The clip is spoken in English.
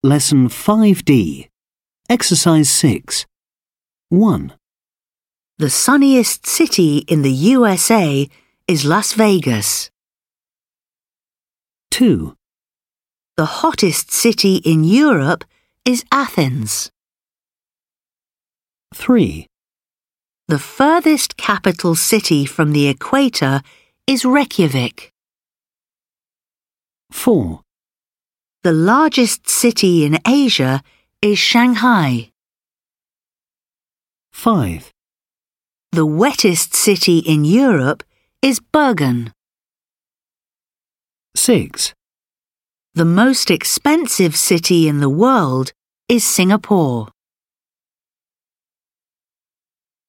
Lesson 5D. Exercise 6. 1, The sunniest city in the USA is Las Vegas. 2, The hottest city in Europe is Athens. 3, The furthest capital city from the equator is Reykjavik. 4, The largest city in Asia is Shanghai. 5, The wettest city in Europe is Bergen. 6, The most expensive city in the world is Singapore.